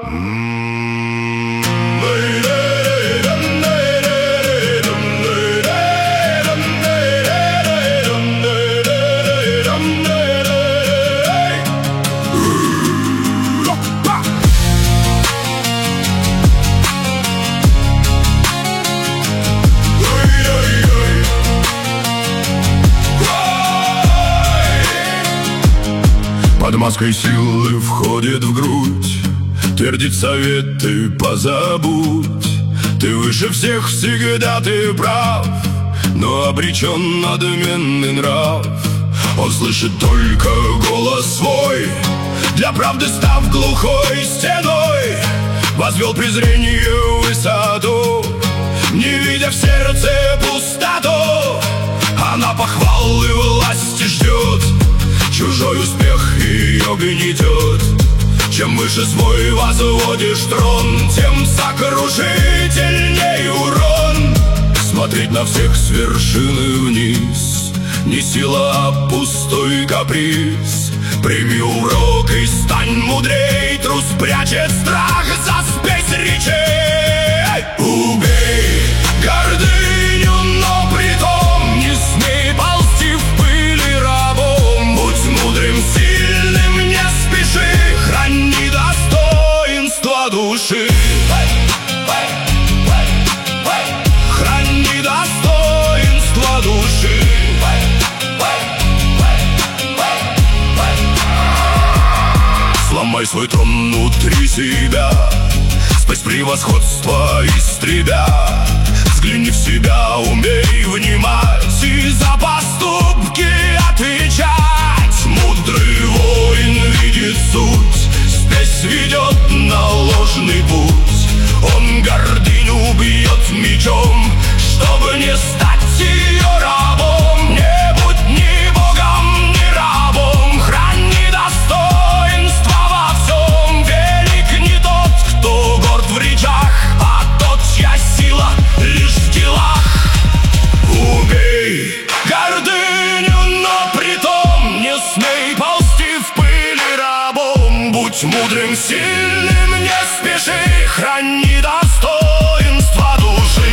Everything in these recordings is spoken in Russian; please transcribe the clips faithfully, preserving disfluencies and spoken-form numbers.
Под маской силы входит в грудь, твердит советы позабудь. Ты выше всех всегда, ты прав, но обречен надменный нрав. Он слышит только голос свой, для правды став глухой стеной. Возвел презрение в высоту, не видя в сердце пустоту. Она похвал и власти ждет, чужой успех ее гнетет. Чем выше свой возводишь трон, тем сокрушительней урон. Смотреть на всех с вершины вниз не сила, а пустой каприз. Прими урок и стань мудрей, трус прячет страх за спесь речей. Убей гордыню, но притом не смей ползти в пыли рабом. Будь мудрым, сильным, не спеши, храни достоинство души. Храни достоинство души. Сломай свой трон внутри себя, спась превосходство истребя. Взгляни в себя, умей внимать и за поступки отвечать. Мудрый воин видит суть, спесь ведет на ложный путь. Он гордыню бьет мечом, чтобы не стать ее рабом. Не будь ни богом, ни рабом, храни достоинство во всем. Велик не тот, кто горд в речах, а тот, чья сила лишь в делах. Убей гордыню, но притом не смей ползти в пыли рабом. Будь мудрым, сильным, не спеши, храни достоинство души.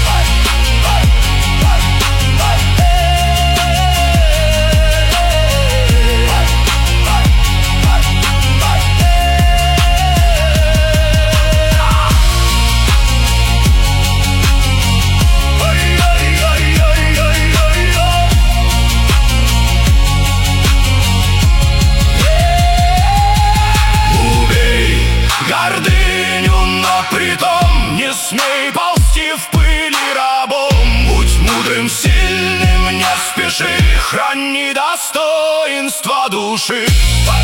Притом не смей ползти в пыли рабом. Будь мудрым, сильным, не спеши, храни достоинство души.